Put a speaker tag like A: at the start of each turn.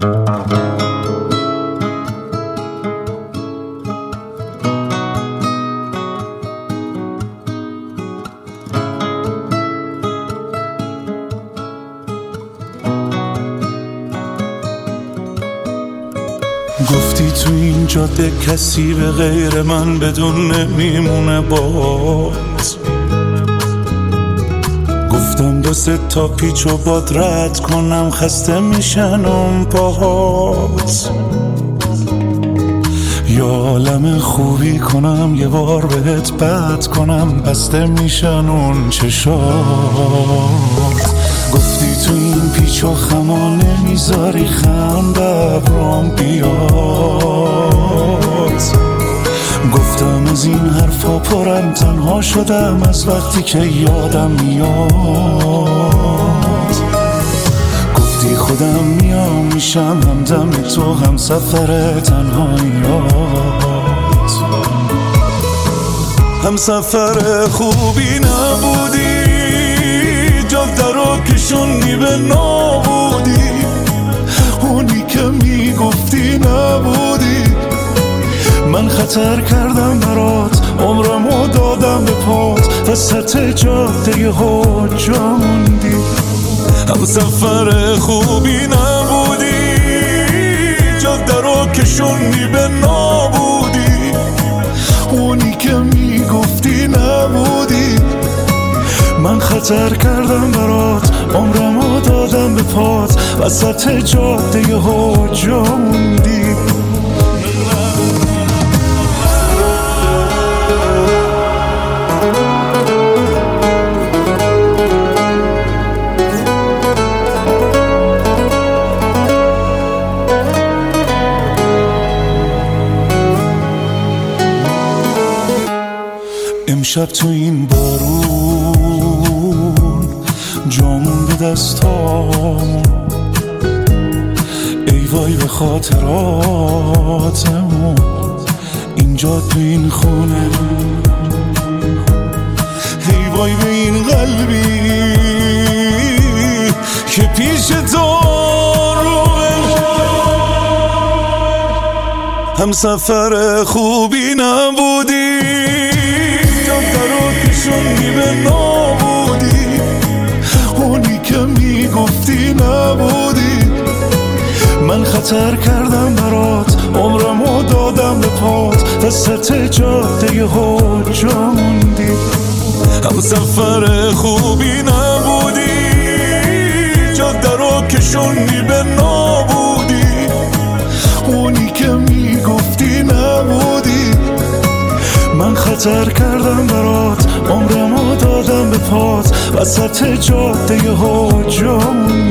A: گفتی تو این جاده کسی به غیر من بدون نمیمونه باز. گفتم 2-3 تا پیچ و باد رد کنم، خسته میشن اون پاهات. یا عالم خوبی کنم یه بار بهت بد کنم، بسته میشن اون چشات. گفتی تو این پیچ و خما نمیذاری خنده برام بیاد. گفتم از این حرفا پرم، تنها شدم از وقتی که یادم میاد. گفتی خودم میام میشم همدم تو، هم سفر تنهاییات. هم سفر خوبی نبودی، جاده رو کشوندی به نابودی. اونی که میگفتی نبودی. من خطر کردم برات، عمرمو دادم به پات، وسط جاده یهو جا موندی. هم سفر خوبی نبودی، جاده رو کشوندی به نابودی. اونی که میگفتی نبودی. من خطر کردم برات، عمرمو دادم به پات، وسط جاده یهو جا موندی. امشب تو این بارون جامون به دستامون، ای وای به خاطراتمون. اینجا تو این خونه، ای وای به این قلبی که پیش تو روه. هم سفر خوبی نبودی، جاده رو کشوندی به نابودی. اونی که میگفتی نبودی. من خطر کردم برات، عمرمو دادم به پات، وسط جاده یهو جا موندی. هم سفر خوبی نبودی، جاده رو کشوندی به نابودی. اونی که میگفتی نبودی. من خطر کردم برات، عمرمو دادم به پات، وسط جاده یهو جا موندی.